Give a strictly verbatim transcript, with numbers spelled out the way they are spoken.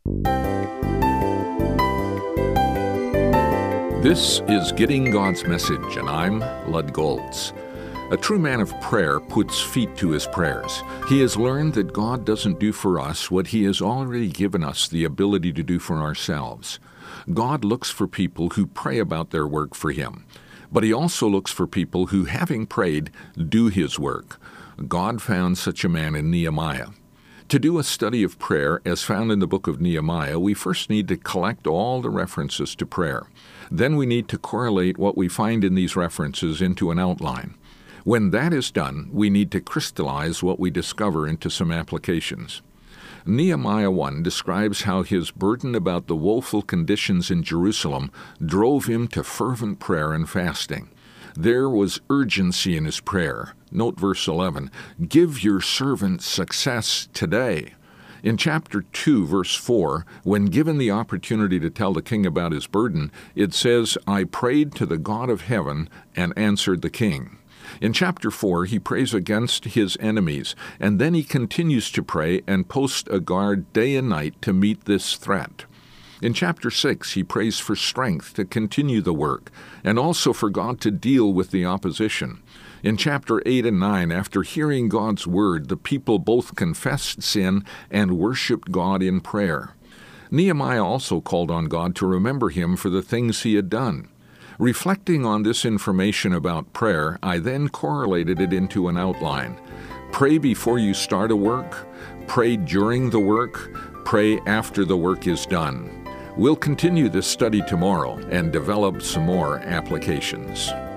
This is Getting God's Message, and I'm Lud Goltz. A true man of prayer puts feet to his prayers. He has learned that God doesn't do for us what He has already given us the ability to do for ourselves. God looks for people who pray about their work for Him. But He also looks for people who, having prayed, do His work. God found such a man in Nehemiah. To do a study of prayer, as found in the book of Nehemiah, we first need to collect all the references to prayer. Then we need to correlate what we find in these references into an outline. When that is done, we need to crystallize what we discover into some applications. Nehemiah one describes how his burden about the woeful conditions in Jerusalem drove him to fervent prayer and fasting. There was urgency in his prayer. Note verse eleven, "Give your servant success today." In chapter two, verse four, when given the opportunity to tell the king about his burden, it says, "I prayed to the God of heaven and answered the king." In chapter four, he prays against his enemies, and then he continues to pray and post a guard day and night to meet this threat. In chapter six, he prays for strength to continue the work, and also for God to deal with the opposition. In chapter eight and nine, after hearing God's word, the people both confessed sin and worshiped God in prayer. Nehemiah also called on God to remember him for the things he had done. Reflecting on this information about prayer, I then correlated it into an outline. Pray before you start a work, pray during the work, pray after the work is done. We'll continue this study tomorrow and develop some more applications.